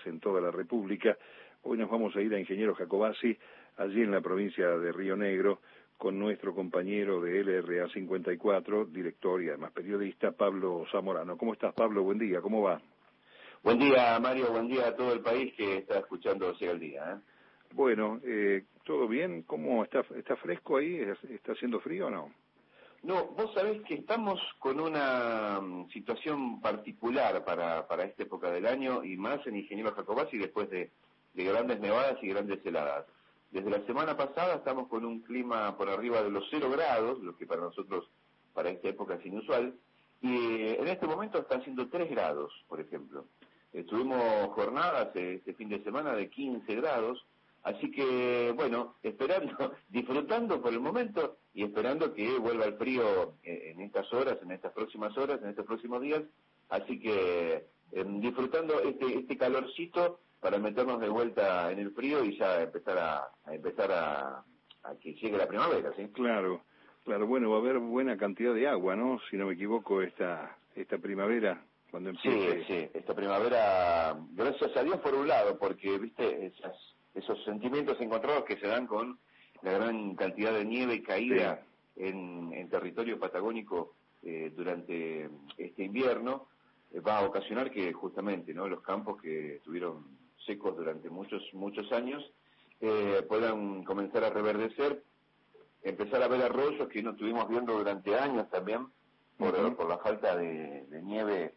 en toda la República. Hoy nos vamos a ir a Ingeniero Jacobacci, allí en la provincia de Río Negro, con nuestro compañero de LRA 54, director y además periodista, Pablo Zamorano. ¿Cómo estás, Pablo? Buen día, ¿cómo va? Buen día, Mario, buen día a todo el país que está escuchando Llega el Día, ¿eh? Bueno, ¿todo bien? ¿Cómo está fresco ahí? ¿Está haciendo frío o no? No, vos sabés que estamos con una situación particular para esta época del año y más en Ingeniero Jacobacci después de grandes nevadas y grandes heladas. Desde la semana pasada estamos con un clima por arriba de los 0 grados, lo que para nosotros, para esta época es inusual, y en este momento está haciendo 3 grados, por ejemplo. Tuvimos jornadas este fin de semana de 15 grados, así que, bueno, esperando, disfrutando por el momento y esperando que vuelva el frío en estas horas, en estas próximas horas, en estos próximos días. Así que disfrutando este calorcito para meternos de vuelta en el frío y ya empezar a que llegue la primavera, ¿sí? Claro, bueno, va a haber buena cantidad de agua, ¿no? Si no me equivoco, esta primavera, cuando empiece... Sí, esta primavera, gracias a Dios por un lado, porque, viste, esos sentimientos encontrados que se dan con la gran cantidad de nieve y caída en territorio patagónico durante este invierno, va a ocasionar que justamente, ¿no?, los campos que estuvieron secos durante muchos años puedan comenzar a reverdecer, empezar a ver arroyos que no estuvimos viendo durante años también por la falta de nieve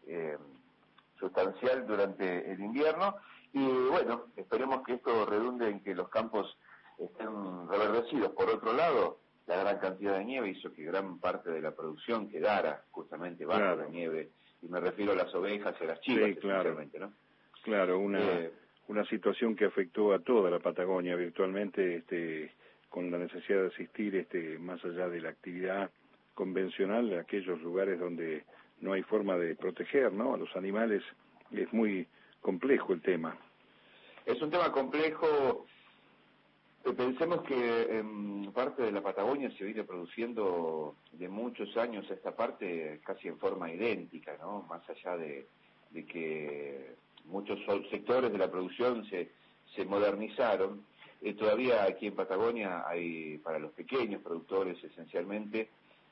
sustancial durante el invierno. Y bueno, esperemos que esto redunde en que los campos estén reverdecidos. Por otro lado, la gran cantidad de nieve hizo que gran parte de la producción quedara justamente bajo la nieve, y me refiero a las ovejas y a las chivas, esencialmente, ¿no? Claro, una situación que afectó a toda la Patagonia virtualmente, con la necesidad de asistir, más allá de la actividad convencional, a aquellos lugares donde no hay forma de proteger, ¿no?, a los animales. Es muy complejo el tema. Es un tema complejo. Pensemos que en parte de la Patagonia se viene produciendo de muchos años esta parte casi en forma idéntica, ¿no? Más allá de que muchos sectores de la producción se modernizaron, todavía aquí en Patagonia hay, para los pequeños productores esencialmente,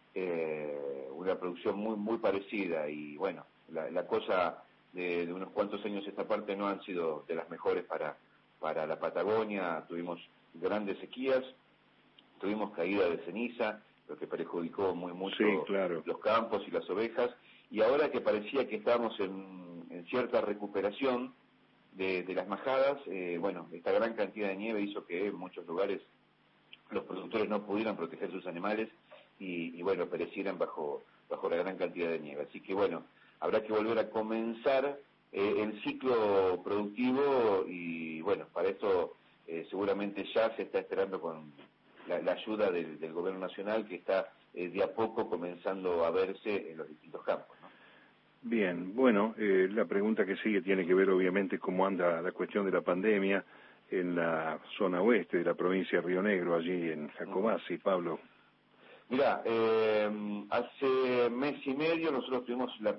una producción muy parecida. Y bueno, la cosa de unos cuantos años esta parte no han sido de las mejores para la Patagonia. Tuvimos grandes sequías, tuvimos caída de ceniza, lo que perjudicó muy mucho los campos y las ovejas, y ahora que parecía que estábamos en cierta recuperación de las majadas, bueno, esta gran cantidad de nieve hizo que en muchos lugares los productores no pudieran proteger sus animales y bueno, perecieran bajo la gran cantidad de nieve. Así que bueno, habrá que volver a comenzar el ciclo productivo, y bueno, para esto seguramente ya se está esperando con la ayuda del gobierno nacional, que está de a poco comenzando a verse en los distintos campos, ¿no? Bien, bueno, la pregunta que sigue tiene que ver obviamente cómo anda la cuestión de la pandemia en la zona oeste de la provincia de Río Negro, allí en Jacobacci, Pablo. Mira, hace mes y medio nosotros tuvimos el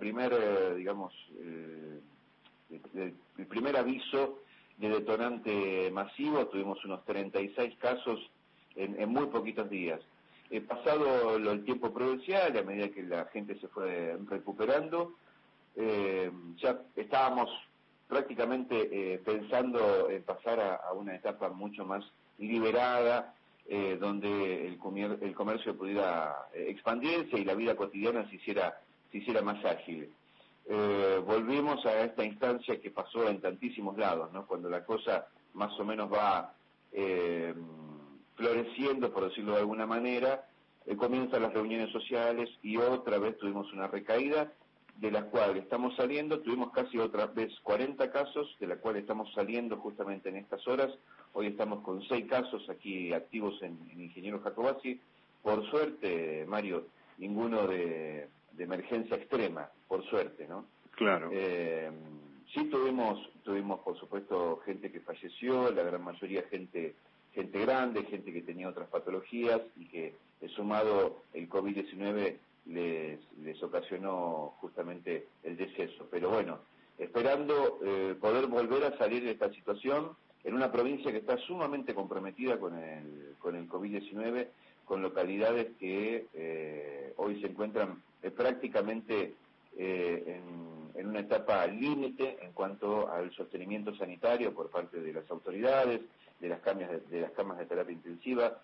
primer aviso de detonante masivo. Tuvimos unos 36 casos en muy poquitos días. Pasado el tiempo prudencial, a medida que la gente se fue recuperando, ya estábamos prácticamente pensando en pasar a una etapa mucho más liberada, donde el comercio pudiera expandirse y la vida cotidiana se hiciera más ágil. Volvimos a esta instancia que pasó en tantísimos lados, ¿no? Cuando la cosa más o menos va floreciendo, por decirlo de alguna manera, comienzan las reuniones sociales y otra vez tuvimos una recaída, de la cual estamos saliendo. Tuvimos casi otra vez 40 casos, de la cual estamos saliendo justamente en estas horas. Hoy estamos con 6 casos aquí activos en Ingeniero Jacobacci. Por suerte, Mario, ninguno de emergencia extrema, por suerte, ¿no? Claro. Sí tuvimos por supuesto gente que falleció, la gran mayoría gente grande, gente que tenía otras patologías y que, sumado el COVID-19, les ocasionó justamente el deceso. Pero bueno, esperando poder volver a salir de esta situación en una provincia que está sumamente comprometida con el COVID-19, con localidades que hoy se encuentran prácticamente en una etapa límite en cuanto al sostenimiento sanitario por parte de las autoridades, de las camas de terapia intensiva.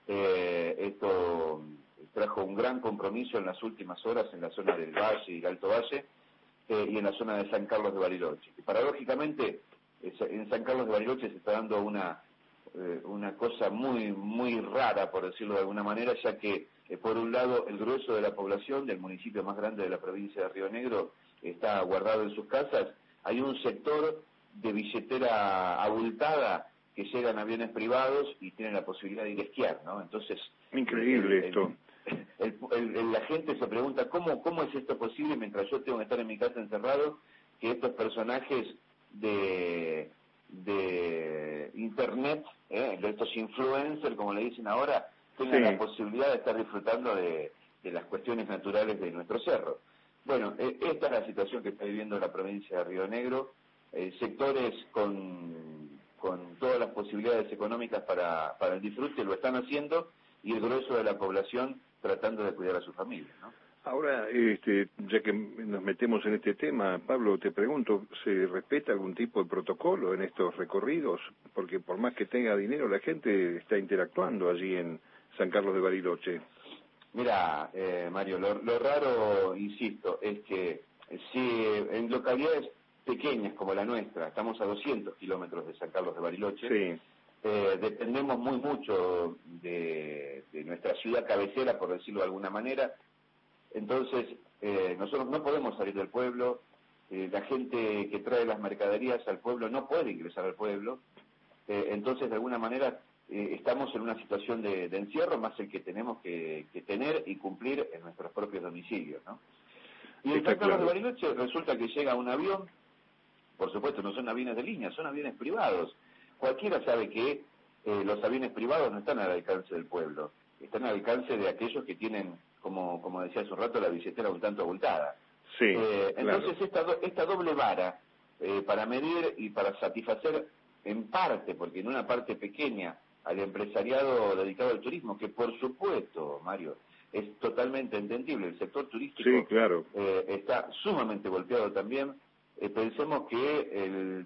Esto trajo un gran compromiso en las últimas horas en la zona del Valle y el Alto Valle y en la zona de San Carlos de Bariloche. Y paradójicamente, en San Carlos de Bariloche se está dando una cosa muy rara, por decirlo de alguna manera, ya que por un lado el grueso de la población del municipio más grande de la provincia de Río Negro está guardado en sus casas. Hay un sector de billetera abultada que llegan aviones privados y tienen la posibilidad de ir a esquiar, ¿no? Entonces, increíble esto. La gente se pregunta ¿cómo es esto posible mientras yo tengo que estar en mi casa encerrado, que estos personajes de internet, de estos influencers, como le dicen ahora, tengan la posibilidad de estar disfrutando de las cuestiones naturales de nuestro cerro? Bueno, esta es la situación que está viviendo la provincia de Río Negro, sectores con todas las posibilidades económicas para el disfrute lo están haciendo, y el grueso de la población tratando de cuidar a su familia, ¿no? Ahora, ya que nos metemos en este tema, Pablo, te pregunto, ¿se respeta algún tipo de protocolo en estos recorridos? Porque por más que tenga dinero, la gente está interactuando allí en San Carlos de Bariloche. Mira, Mario, lo raro, insisto, es que si en localidades pequeñas como la nuestra, estamos a 200 kilómetros de San Carlos de Bariloche, sí. Dependemos mucho de nuestra ciudad cabecera, por decirlo de alguna manera. Entonces, nosotros no podemos salir del pueblo, la gente que trae las mercaderías al pueblo no puede ingresar al pueblo, entonces de alguna manera estamos en una situación de encierro, más el que tenemos que tener y cumplir en nuestros propios domicilios, ¿no? Y en San Carlos de Bariloche resulta que llega un avión, por supuesto no son aviones de línea, son aviones privados. Cualquiera sabe que los aviones privados no están al alcance del pueblo, están al alcance de aquellos que tienen, como decía hace un rato, la billetera un tanto abultada. Sí, entonces esta doble vara para medir y para satisfacer en parte, porque en una parte pequeña, al empresariado dedicado al turismo, que por supuesto, Mario, es totalmente entendible, el sector turístico sí, claro. Está sumamente golpeado también. Pensemos que el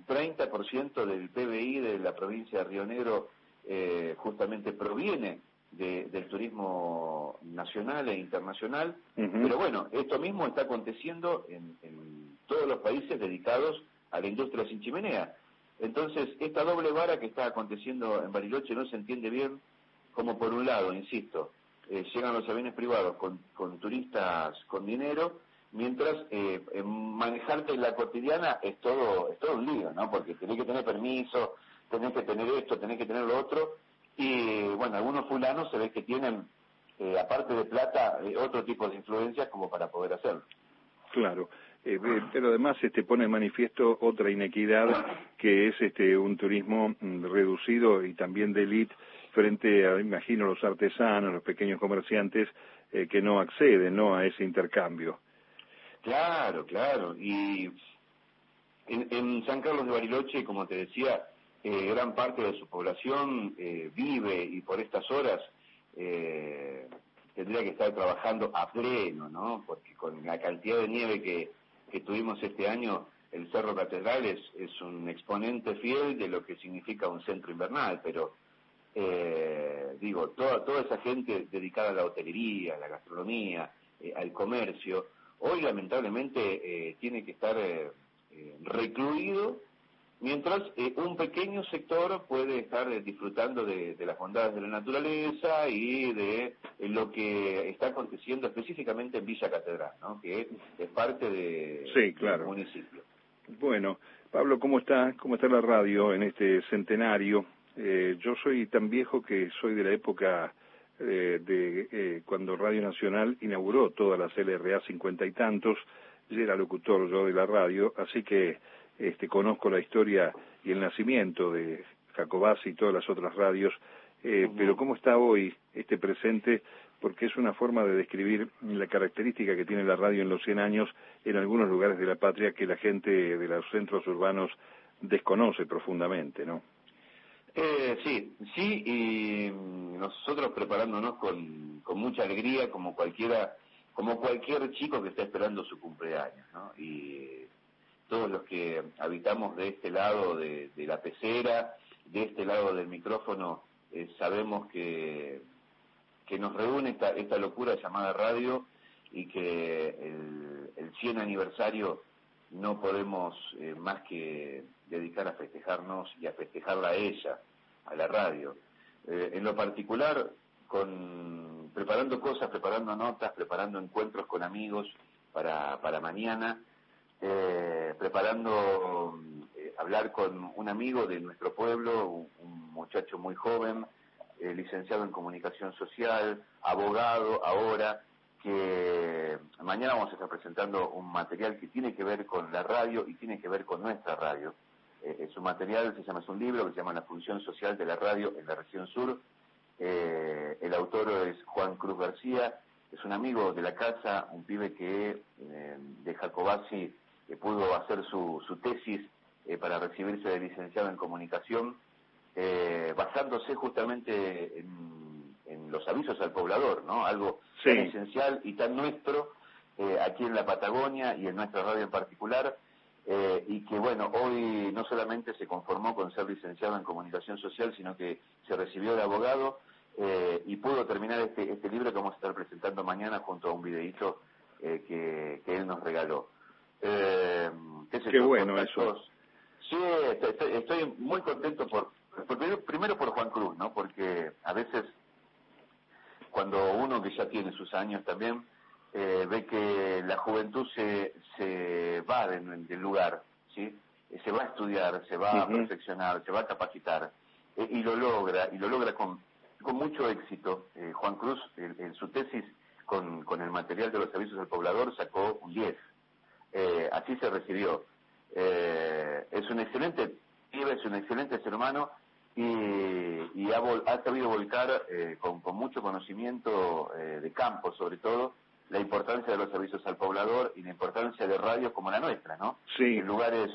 30% del PBI de la provincia de Río Negro justamente proviene del turismo nacional e internacional, pero bueno, esto mismo está aconteciendo en todos los países dedicados a la industria sin chimenea. Entonces, esta doble vara que está aconteciendo en Bariloche no se entiende bien, como por un lado, insisto, llegan los aviones privados con turistas con dinero, mientras manejarte en la cotidiana es todo un lío, ¿no? Porque tenés que tener permiso, tenés que tener esto, tenés que tener lo otro, y bueno, algunos fulanos se ve que tienen, aparte de plata, otro tipo de influencias como para poder hacerlo. Claro, pero además pone en manifiesto otra inequidad, que es un turismo reducido y también de élite frente a, imagino, los artesanos, los pequeños comerciantes que no acceden, ¿no?, a ese intercambio. Claro, y en San Carlos de Bariloche, como te decía, gran parte de su población vive y por estas horas tendría que estar trabajando a pleno, ¿no? Porque con la cantidad de nieve que tuvimos este año, el Cerro Catedral es un exponente fiel de lo que significa un centro invernal, pero toda esa gente dedicada a la hotelería, a la gastronomía, al comercio, hoy lamentablemente tiene que estar recluido, mientras un pequeño sector puede estar disfrutando de las bondades de la naturaleza y de lo que está aconteciendo específicamente en Villa Catedral, ¿no?, que es parte del municipio. Bueno, Pablo, ¿cómo está la radio en este centenario? Yo soy tan viejo que soy de la época cuando Radio Nacional inauguró todas las LRA 50 y tantos, y era locutor yo de la radio, así que conozco la historia y el nacimiento de Jacobasi y todas las otras radios, pero ¿cómo está hoy presente? porque es una forma de describir la característica que tiene la radio en los 100 años en algunos lugares de la patria que la gente de los centros urbanos desconoce profundamente, ¿no? Sí, y nosotros preparándonos con mucha alegría, como cualquier chico que está esperando su cumpleaños, ¿no? Y todos los que habitamos de este lado de la pecera, de este lado del micrófono, sabemos que nos reúne esta locura llamada radio, y que el 100 aniversario no podemos más que dedicar a festejarnos y a festejarla a ella, a la radio. En lo particular, preparando cosas, preparando notas, preparando encuentros con amigos para mañana, preparando hablar con un amigo de nuestro pueblo, un muchacho muy joven, licenciado en comunicación social, abogado ahora, que mañana vamos a estar presentando un material que tiene que ver con la radio y tiene que ver con nuestra radio. Es un material, es un libro que se llama La función social de la radio en la región sur. El autor es Juan Cruz García, es un amigo de la casa, un pibe que de Jacobasi pudo hacer su tesis para recibirse de licenciado en comunicación, basándose justamente en los avisos al poblador, ¿no? Algo tan esencial y tan nuestro aquí en la Patagonia y en nuestra radio en particular, y que bueno, hoy no solamente se conformó con ser licenciado en comunicación social, sino que se recibió de abogado y pudo terminar este libro que vamos a estar presentando mañana junto a un videíto que él nos regaló. Qué bueno eso. Sí, estoy muy contento primero por Juan Cruz, ¿no? Porque a veces cuando uno que ya tiene sus años también ve que la juventud se va del lugar, ¿sí? Se va a estudiar, se va a perfeccionar, se va a capacitar, y lo logra con mucho éxito. Juan Cruz en su tesis con el material de los avisos al poblador sacó un 10. Así se recibió. Es un excelente pibe, es un excelente ser humano, y ha sabido volcar con mucho conocimiento de campo, sobre todo, la importancia de los avisos al poblador y la importancia de radios como la nuestra, ¿no? Sí. En lugares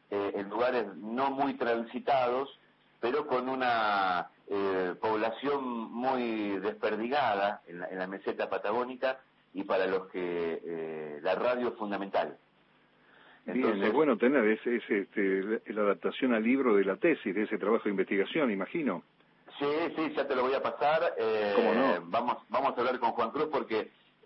no muy transitados, pero con una población muy desperdigada en la meseta patagónica, y para los que la radio es fundamental. Entonces, bien, es bueno tener la adaptación al libro de la tesis, de ese trabajo de investigación, imagino. Sí, ya te lo voy a pasar. ¿Cómo no? Vamos a hablar con Juan Cruz porque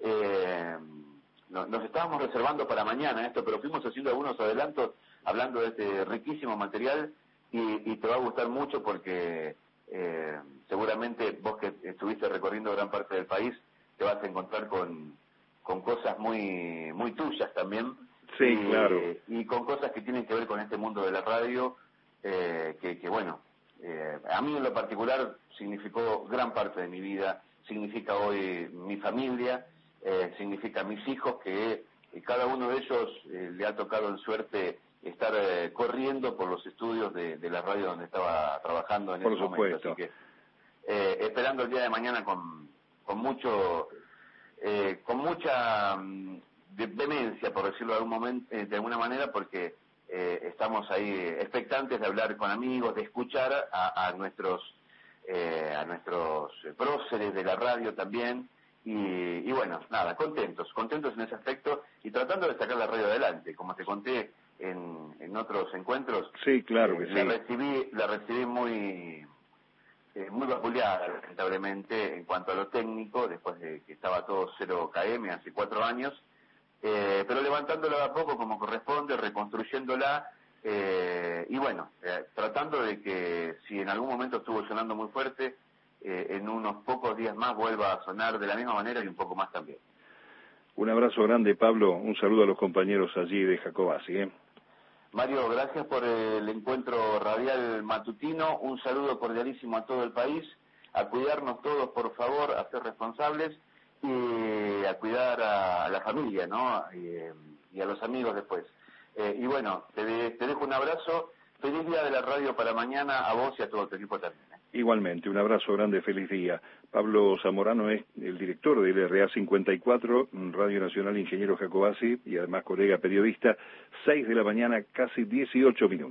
nos estábamos reservando para mañana esto, pero fuimos haciendo algunos adelantos hablando de este riquísimo material, y te va a gustar mucho porque seguramente vos que estuviste recorriendo gran parte del país te vas a encontrar con cosas muy muy tuyas también. Sí, claro. Y con cosas que tienen que ver con este mundo de la radio, que bueno, a mí en lo particular significó gran parte de mi vida, significa hoy mi familia, significa mis hijos, que cada uno de ellos le ha tocado en suerte estar corriendo por los estudios de la radio donde estaba trabajando en ese momento. Así que esperando el día de mañana con mucha vehemencia, por decirlo de alguna manera, porque estamos ahí expectantes de hablar con amigos, de escuchar a nuestros próceres de la radio también, y bueno, nada, contentos en ese aspecto, y tratando de sacar la radio adelante, como te conté en otros encuentros. Sí, claro que sí. La recibí muy vapuleada, lamentablemente, en cuanto a lo técnico, después de que estaba todo 0 km hace 4 años, pero levantándola de a poco como corresponde, reconstruyéndola, y bueno, tratando de que si en algún momento estuvo sonando muy fuerte, en unos pocos días más vuelva a sonar de la misma manera y un poco más también. Un abrazo grande, Pablo, un saludo a los compañeros allí de Jacobasi. Mario, gracias por el encuentro radial matutino, un saludo cordialísimo a todo el país, a cuidarnos todos, por favor, a ser responsables, y a cuidar a la familia, ¿no? Y a los amigos después. Y bueno, te dejo un abrazo, feliz día de la radio para mañana, a vos y a todo tu equipo también. Igualmente, un abrazo grande, feliz día. Pablo Zamorano es el director del LRA 54, Radio Nacional Ingeniero Jacobasi, y además colega periodista. 6 de la mañana, casi 18 minutos.